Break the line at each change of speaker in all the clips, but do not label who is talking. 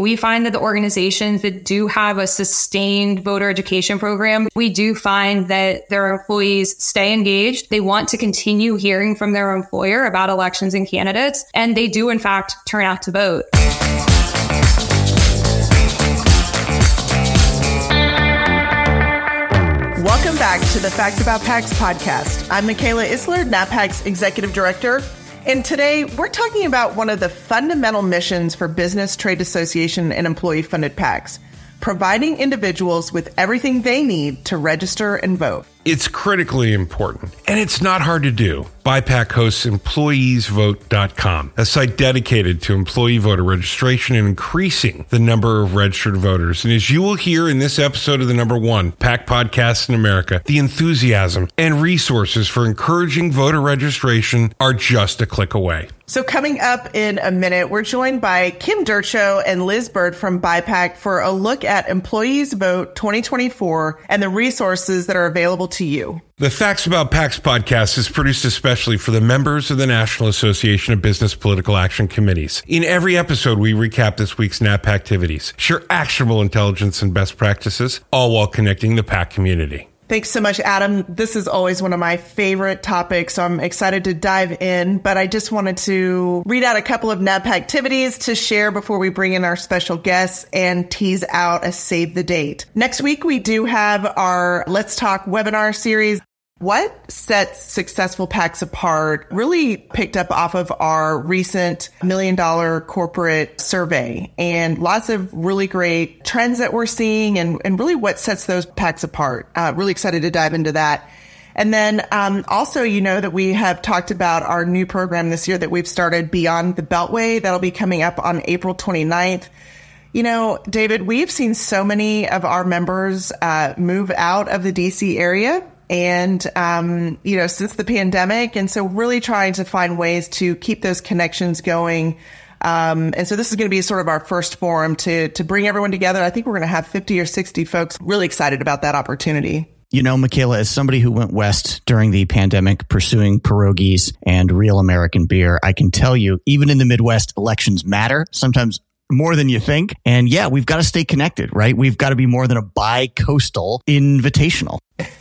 we find that the organizations that do have a sustained voter education program, we do find that their employees stay engaged. They want to continue hearing from their employer about elections and candidates, and they do, in fact, turn out to vote.
Welcome back to the Facts About PACs podcast. I'm Michaela Isler, NAPAC's Executive Director. And today we're talking about one of the fundamental missions for business, trade association, and employee-funded PACs, providing individuals with everything they need to register and vote.
It's critically important, and it's not hard to do. BIPAC hosts EmployeesVote.com, a site dedicated to employee voter registration and increasing the number of registered voters. And as you will hear in this episode of the #1 PAC podcast in America, the enthusiasm and resources for encouraging voter registration are just a click away.
So coming up in a minute, we're joined by Kim Dircho and Liz Bird from BIPAC for a look at Employees Vote 2024 and the resources that are available to you.
The Facts About PACs podcast is produced especially for the members of the National Association of Business Political Action Committees. In every episode, we recap this week's NAP activities, share actionable intelligence and best practices, all while connecting the PAC community.
Thanks so much, Adam. This is always one of my favorite topics, so I'm excited to dive in. But I just wanted to read out a couple of NAP activities to share before we bring in our special guests and tease out a save the date. Next week, we do have our Let's Talk webinar series. What sets successful PACs apart really picked up off of our recent $1 million corporate survey, and lots of really great trends that we're seeing and really what sets those PACs apart. Really excited to dive into that. And then also, you know that we have talked about our new program this year that we've started, Beyond the Beltway. That'll be coming up on April 29th. You know, David, we've seen so many of our members move out of the DC area. And, since the pandemic. And so really trying to find ways to keep those connections going. And so this is going to be sort of our first forum to bring everyone together. I think we're going to have 50 or 60 folks really excited about that opportunity.
You know, Michaela, as somebody who went west during the pandemic pursuing pierogies and real American beer, I can tell you, even in the Midwest, elections matter. Sometimes more than you think. And yeah, we've got to stay connected, right? We've got to be more than a bi-coastal invitational.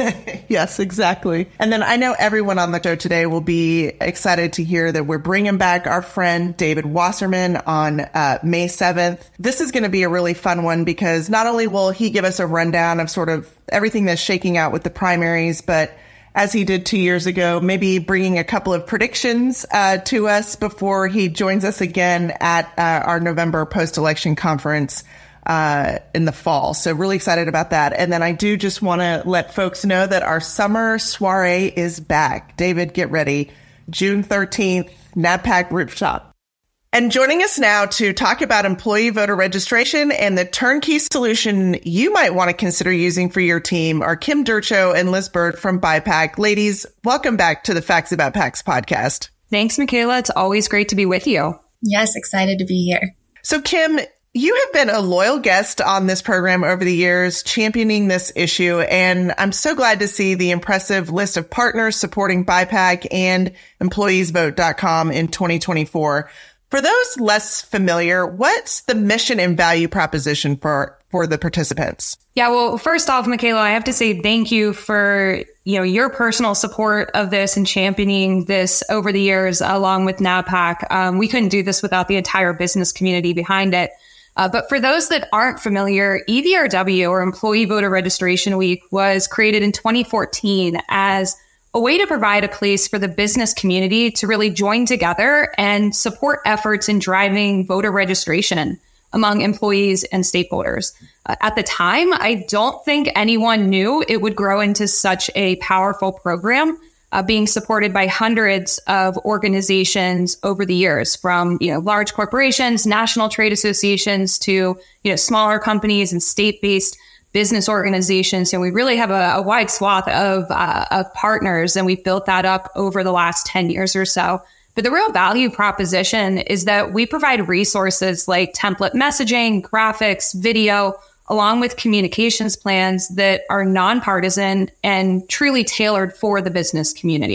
Yes, exactly. And then I know everyone on the show today will be excited to hear that we're bringing back our friend David Wasserman on May 7th. This is going to be a really fun one because not only will he give us a rundown of sort of everything that's shaking out with the primaries, but as he did 2 years ago, maybe bringing a couple of predictions to us before he joins us again at our November post-election conference in the fall. So really excited about that. And then I do just want to let folks know that our summer soiree is back. David, get ready. June 13th, NAPAC Rooftop. And joining us now to talk about employee voter registration and the turnkey solution you might want to consider using for your team are Kim Dircho and Liz Bird from BIPAC. Ladies, welcome back to the Facts About PACs podcast.
Thanks, Michaela. It's always great to be with you.
Yes, excited to be here.
So, Kim, you have been a loyal guest on this program over the years, championing this issue, and I'm so glad to see the impressive list of partners supporting BIPAC and EmployeesVote.com in 2024. For those less familiar, what's the mission and value proposition for the participants?
Yeah, well, first off, Michaela, I have to say thank you for your personal support of this and championing this over the years, along with NAPAC. We couldn't do this without the entire business community behind it. But for those that aren't familiar, EVRW, or Employee Voter Registration Week, was created in 2014 as a way to provide a place for the business community to really join together and support efforts in driving voter registration among employees and stakeholders. At the time, I don't think anyone knew it would grow into such a powerful program, being supported by hundreds of organizations over the years, from large corporations, national trade associations, to smaller companies and state-based business organizations. And we really have a wide swath of partners, and we've built that up over the last 10 years or so. But the real value proposition is that we provide resources like template messaging, graphics, video, along with communications plans that are nonpartisan and truly tailored for the business community.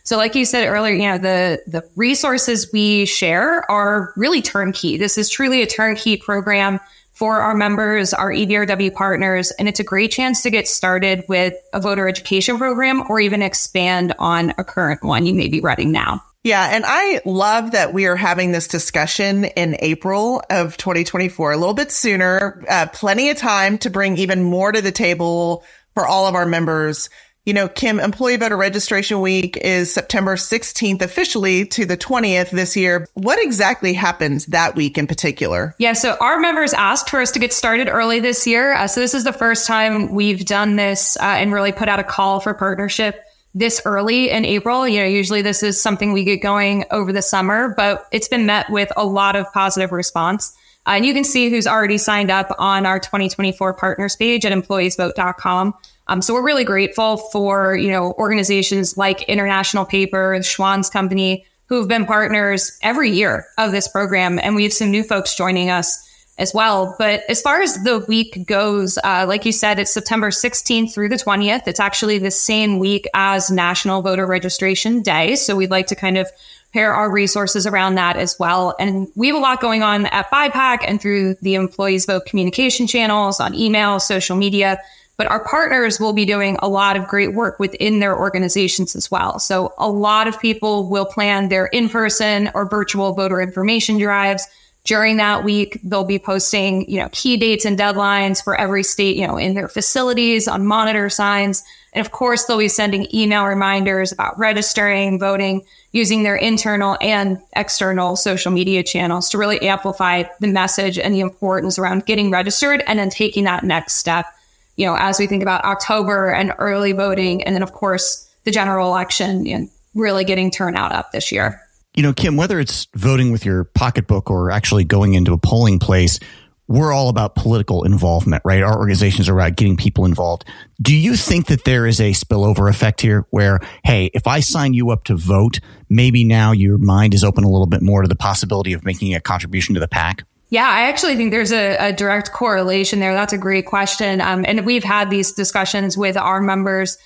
So like you said earlier, the resources we share are really turnkey. This is truly a turnkey program for our members, our EVRW partners, and it's a great chance to get started with a voter education program or even expand on a current one you may be running now.
Yeah, and I love that we are having this discussion in April of 2024, a little bit sooner, plenty of time to bring even more to the table for all of our members. Kim, Employee Voter Registration Week is September 16th officially to the 20th this year. What exactly happens that week in particular?
Yeah, so our members asked for us to get started early this year. So this is the first time we've done this and really put out a call for partnership this early in April. Usually this is something we get going over the summer, but it's been met with a lot of positive response. And you can see who's already signed up on our 2024 partners page at employeesvote.com. So we're really grateful for, organizations like International Paper, Schwann's Company, who have been partners every year of this program. And we have some new folks joining us as well. But as far as the week goes, like you said, it's September 16th through the 20th. It's actually the same week as National Voter Registration Day. So we'd like to kind of pair our resources around that as well. And we have a lot going on at BIPAC and through the Employees Vote communication channels, on email, social media. But our partners will be doing a lot of great work within their organizations as well. So a lot of people will plan their in-person or virtual voter information drives. During that week, they'll be posting, key dates and deadlines for every state, in their facilities, on monitor signs. And of course, they'll be sending email reminders about registering, voting, using their internal and external social media channels to really amplify the message and the importance around getting registered and then taking that next step. As we think about October and early voting, and then, of course, the general election and really getting turnout up this year.
Kim, whether it's voting with your pocketbook or actually going into a polling place, we're all about political involvement, right? Our organizations are about getting people involved. Do you think that there is a spillover effect here where, hey, if I sign you up to vote, maybe now your mind is open a little bit more to the possibility of making a contribution to the PAC?
Yeah, I actually think there's a direct correlation there. That's a great question. And we've had these discussions with our members,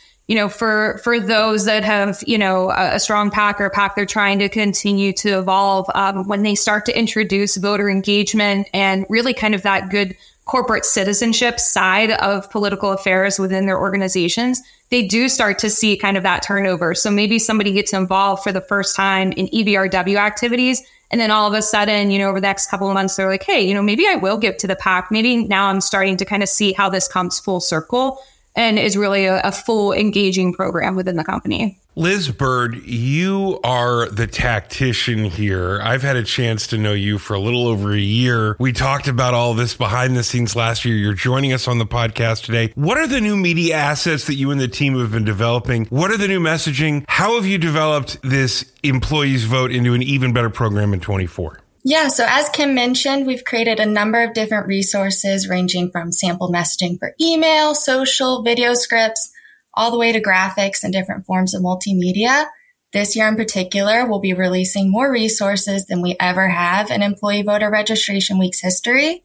for those that have, a strong PAC or PAC they're trying to continue to evolve, when they start to introduce voter engagement and really kind of that good corporate citizenship side of political affairs within their organizations, they do start to see kind of that turnover. So maybe somebody gets involved for the first time in EVRW activities. And then all of a sudden, over the next couple of months, they're like, hey, maybe I will give to the PAC. Maybe now I'm starting to kind of see how this comes full circle and is really a full engaging program within the company.
Liz Bird, you are the tactician here. I've had a chance to know you for a little over a year. We talked about all this behind the scenes last year. You're joining us on the podcast today. What are the new media assets that you and the team have been developing? What are the new messaging? How have you developed this Employees Vote into an even better program in 24?
Yeah, so as Kim mentioned, we've created a number of different resources ranging from sample messaging for email, social, video scripts, all the way to graphics and different forms of multimedia. This year in particular, we'll be releasing more resources than we ever have in Employee Voter Registration Week's history.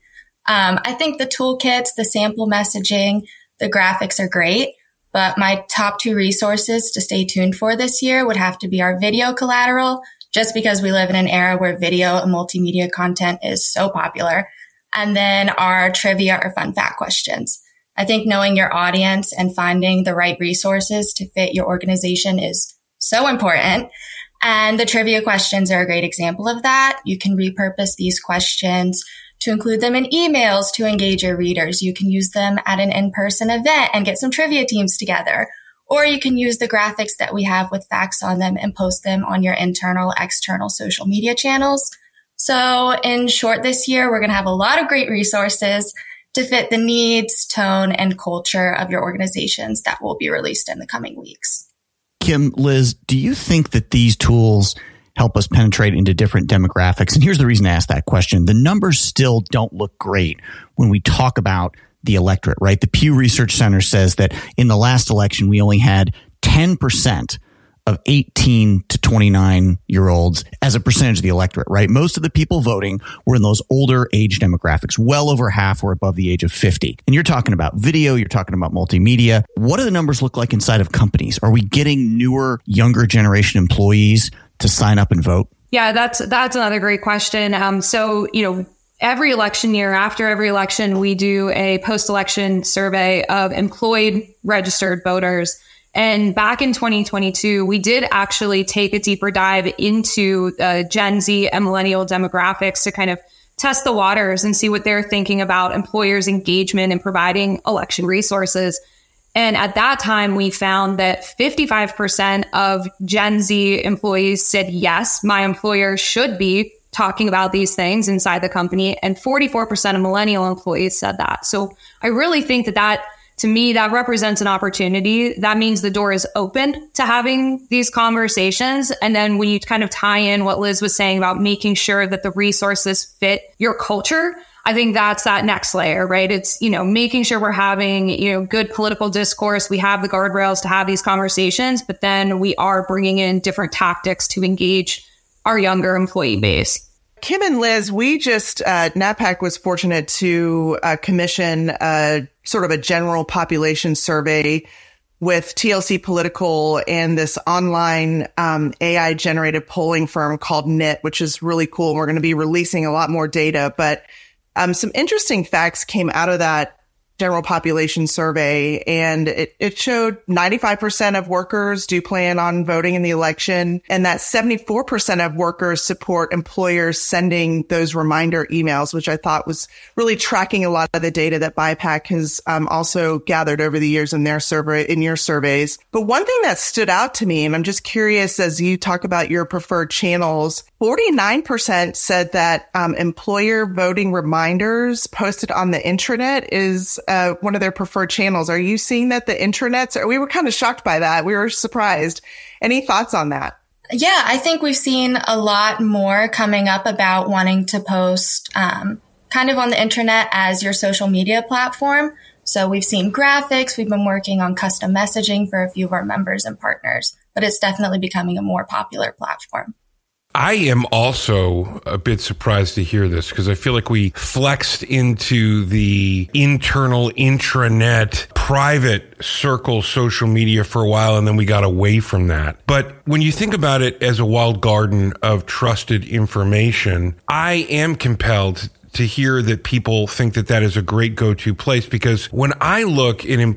I think the toolkits, the sample messaging, the graphics are great, but my top two resources to stay tuned for this year would have to be our video collateral, just because we live in an era where video and multimedia content is so popular, and then our trivia or fun fact questions. I think knowing your audience and finding the right resources to fit your organization is so important. And the trivia questions are a great example of that. You can repurpose these questions to include them in emails to engage your readers. You can use them at an in-person event and get some trivia teams together. Or you can use the graphics that we have with facts on them and post them on your internal, external social media channels. So in short, this year, we're going to have a lot of great resources to fit the needs, tone, and culture of your organizations that will be released in the coming weeks.
Kim, Liz, do you think that these tools help us penetrate into different demographics? And here's the reason I asked that question. The numbers still don't look great when we talk about the electorate, right? The Pew Research Center says that in the last election, we only had 10% of 18 to 29-year-olds as a percentage of the electorate, right? Most of the people voting were in those older age demographics. Well over half were above the age of 50. And you're talking about video, you're talking about multimedia. What do the numbers look like inside of companies? Are we getting newer, younger generation employees to sign up and vote?
Yeah, that's another great question. So, every election year, after every election, we do a post-election survey of employed registered voters. And back in 2022, we did actually take a deeper dive into Gen Z and millennial demographics to kind of test the waters and see what they're thinking about employers' engagement in providing election resources. And at that time, we found that 55% of Gen Z employees said, yes, my employer should be talking about these things inside the company. And 44% of millennial employees said that. So I really think that to me, that represents an opportunity. That means the door is open to having these conversations. And then when you kind of tie in what Liz was saying about making sure that the resources fit your culture, I think that's that next layer, right? It's, making sure we're having, good political discourse. We have the guardrails to have these conversations, but then we are bringing in different tactics to engage our younger employee base.
Kim and Liz, we just, NAPAC was fortunate to commission sort of a general population survey with TLC Political and this online AI generated polling firm called NIT, which is really cool. We're going to be releasing a lot more data, but some interesting facts came out of that general population survey, and it showed 95% of workers do plan on voting in the election, and that 74% of workers support employers sending those reminder emails, which I thought was really tracking a lot of the data that BIPAC has also gathered over the years in their survey, in your surveys. But one thing that stood out to me, and I'm just curious as you talk about your preferred channels, 49% said that employer voting reminders posted on the intranet is one of their preferred channels. Are you seeing that the intranets? We were kind of shocked by that. We were surprised. Any thoughts on that?
Yeah, I think we've seen a lot more coming up about wanting to post kind of on the intranet as your social media platform. So we've seen graphics. We've been working on custom messaging for a few of our members and partners, but it's definitely becoming a more popular platform.
I am also a bit surprised to hear this because I feel like we flexed into the internal intranet private circle social media for a while and then we got away from that. But when you think about it as a walled garden of trusted information, I am compelled to hear that people think that is a great go-to place, because when I look at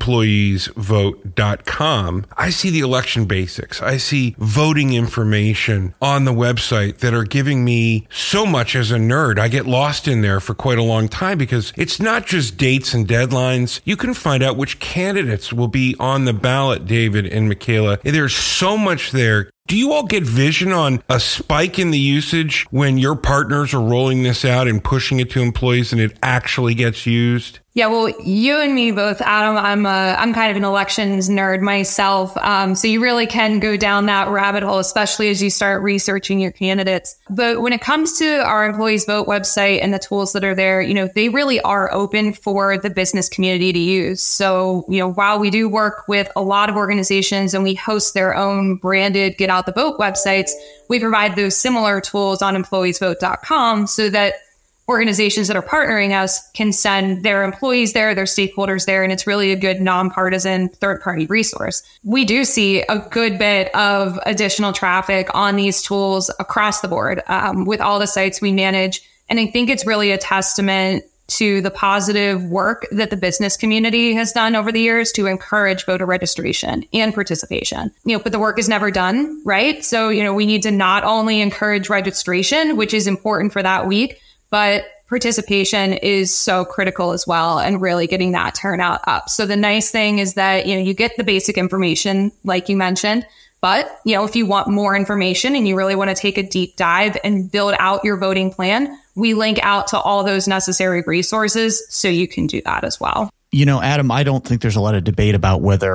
employeesvote.com, I see the election basics. I see voting information on the website that are giving me so much as a nerd. I get lost in there for quite a long time because it's not just dates and deadlines. You can find out which candidates will be on the ballot, David and Michaela. There's so much there. Do you all get vision on a spike in the usage when your partners are rolling this out and pushing it to employees and it actually gets used?
Yeah, well, you and me both, Adam. I'm kind of an elections nerd myself. So you really can go down that rabbit hole, especially as you start researching your candidates. But when it comes to our Employees Vote website and the tools that are there, they really are open for the business community to use. So, while we do work with a lot of organizations and we host their own branded Get Out the Vote websites, we provide those similar tools on employeesvote.com so that organizations that are partnering us can send their employees there, their stakeholders there, and it's really a good nonpartisan third-party resource. We do see a good bit of additional traffic on these tools across the board with all the sites we manage, and I think it's really a testament to the positive work that the business community has done over the years to encourage voter registration and participation. But the work is never done, right? So, we need to not only encourage registration, which is important for that week, but participation is so critical as well, and really getting that turnout up. So the nice thing is that, you get the basic information, like you mentioned, but, if you want more information and you really want to take a deep dive and build out your voting plan, we link out to all those necessary resources so you can do that as well.
Adam, I don't think there's a lot of debate about whether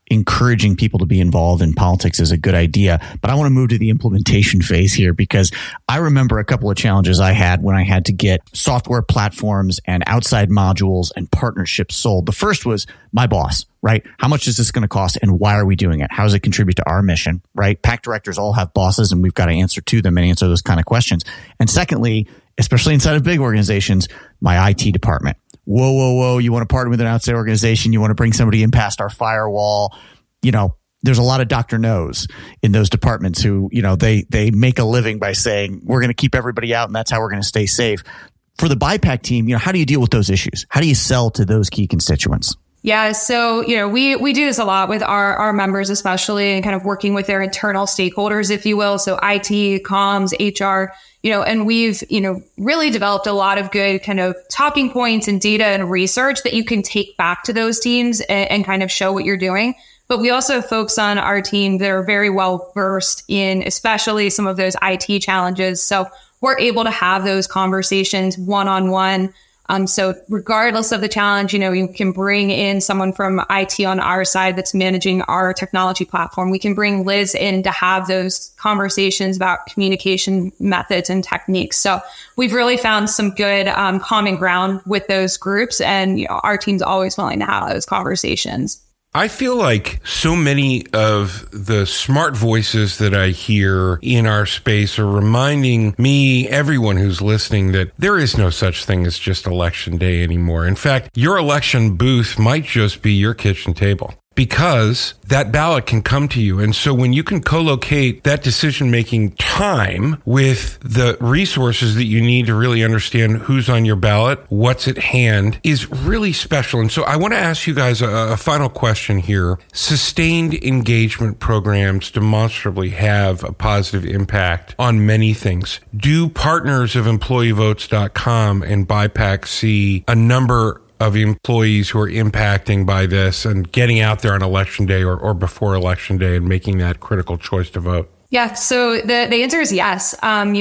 encouraging people to be involved in politics is a good idea. But I want to move to the implementation phase here, because I remember a couple of challenges I had when I had to get software platforms and outside modules and partnerships sold. The first was my boss, right? How much is this going to cost and why are we doing it? How does it contribute to our mission, right? PAC directors all have bosses and we've got to answer to them and answer those kind of questions. And secondly, especially inside of big organizations, my IT department. Whoa. You want to partner with an outside organization. You want to bring somebody in past our firewall. There's a lot of Dr. No's in those departments who, they make a living by saying, we're going to keep everybody out and that's how we're going to stay safe. For the BIPAC team, how do you deal with those issues? How do you sell to those key constituents?
Yeah. So, we do this a lot with our members, especially, and kind of working with their internal stakeholders, if you will. So IT, comms, HR, and we've, really developed a lot of good kind of talking points and data and research that you can take back to those teams and kind of show what you're doing. But we also have folks on our team that are very well versed in especially some of those IT challenges. So we're able to have those conversations one-on-one. So regardless of the challenge, you can bring in someone from IT on our side that's managing our technology platform. We can bring Liz in to have those conversations about communication methods and techniques. So we've really found some good common ground with those groups, and our team's always willing to have those conversations.
I feel like so many of the smart voices that I hear in our space are reminding me, everyone who's listening, that there is no such thing as just election day anymore. In fact, your election booth might just be your kitchen table, because that ballot can come to you. And so when you can co-locate that decision-making time with the resources that you need to really understand who's on your ballot, what's at hand, is really special. And so I want to ask you guys a final question here. Sustained engagement programs demonstrably have a positive impact on many things. Do partners of EmployeeVotes.com and BIPAC see a number of employees who are impacting by this and getting out there on election day or before election day and making that critical choice to vote?
Yeah. So the answer is yes.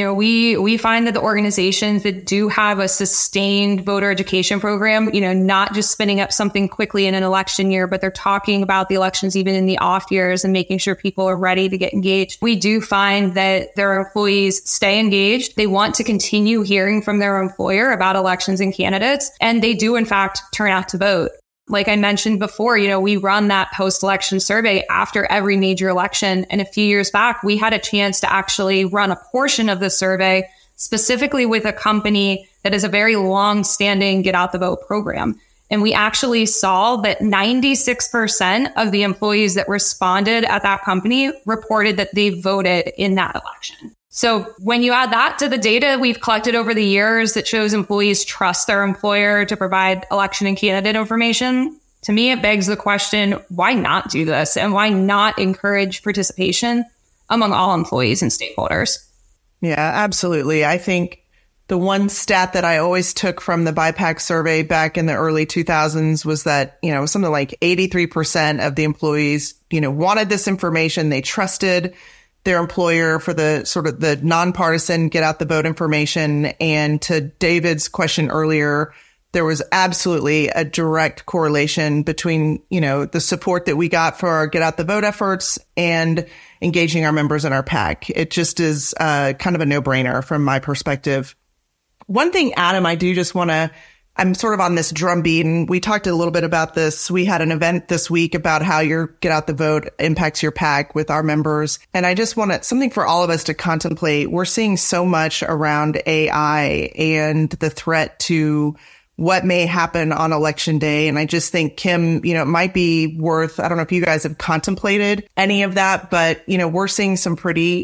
We find that the organizations that do have a sustained voter education program, not just spinning up something quickly in an election year, but they're talking about the elections even in the off years and making sure people are ready to get engaged. We do find that their employees stay engaged. They want to continue hearing from their employer about elections and candidates, and they do in fact turn out to vote. Like I mentioned before, we run that post-election survey after every major election. And a few years back, we had a chance to actually run a portion of the survey specifically with a company that is a very long-standing Get Out the Vote program. And we actually saw that 96% of the employees that responded at that company reported that they voted in that election. So when you add that to the data we've collected over the years that shows employees trust their employer to provide election and candidate information, to me, it begs the question, why not do this? And why not encourage participation among all employees and stakeholders?
Yeah, absolutely. I think the one stat that I always took from the BIPAC survey back in the early 2000s was that, something like 83% of the employees, wanted this information. They trusted their employer for the sort of the nonpartisan get out the vote information. And to David's question earlier, there was absolutely a direct correlation between, the support that we got for our get out the vote efforts and engaging our members in our PAC. It just is kind of a no-brainer from my perspective. One thing, Adam, I'm sort of on this drumbeat, and we talked a little bit about this. We had an event this week about how your Get Out the Vote impacts your PAC with our members. And I just want something for all of us to contemplate. We're seeing so much around AI and the threat to what may happen on election day. And I just think, Kim, it might be worth, I don't know if you guys have contemplated any of that, but, we're seeing some pretty,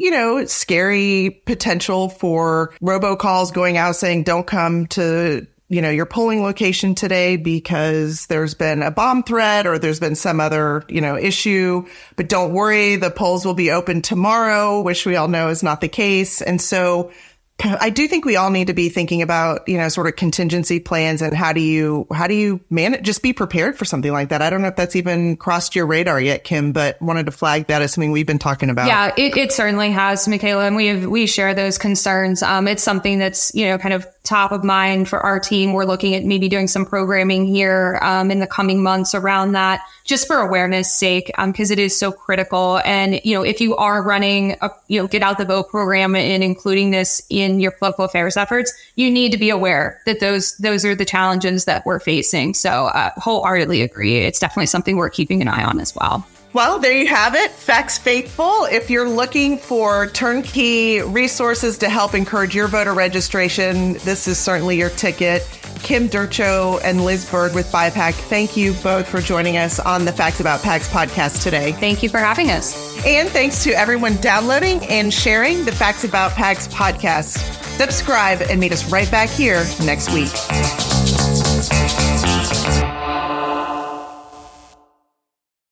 scary potential for robocalls going out saying, don't come to your polling location today because there's been a bomb threat or there's been some other, issue. But don't worry, the polls will be open tomorrow, which we all know is not the case. And so I do think we all need to be thinking about, sort of contingency plans and how do you manage, just be prepared for something like that. I don't know if that's even crossed your radar yet, Kim, but wanted to flag that as something we've been talking about.
Yeah, it certainly has, Michaela, and we share those concerns. It's something that's, kind of top of mind for our team. We're looking at maybe doing some programming here in the coming months around that, just for awareness sake, because it is so critical. And, if you are running a, Get Out the Vote program and including this in your political affairs efforts, you need to be aware that those are the challenges that we're facing. So wholeheartedly agree. It's definitely something we're keeping an eye on as well.
Well, there you have it. Facts Faithful. If you're looking for turnkey resources to help encourage your voter registration, this is certainly your ticket. Kim Durcho and Liz Bird with BIPAC, thank you both for joining us on the Facts About PACs podcast today.
Thank you for having us.
And thanks to everyone downloading and sharing the Facts About PACs podcast. Subscribe and meet us right back here next week.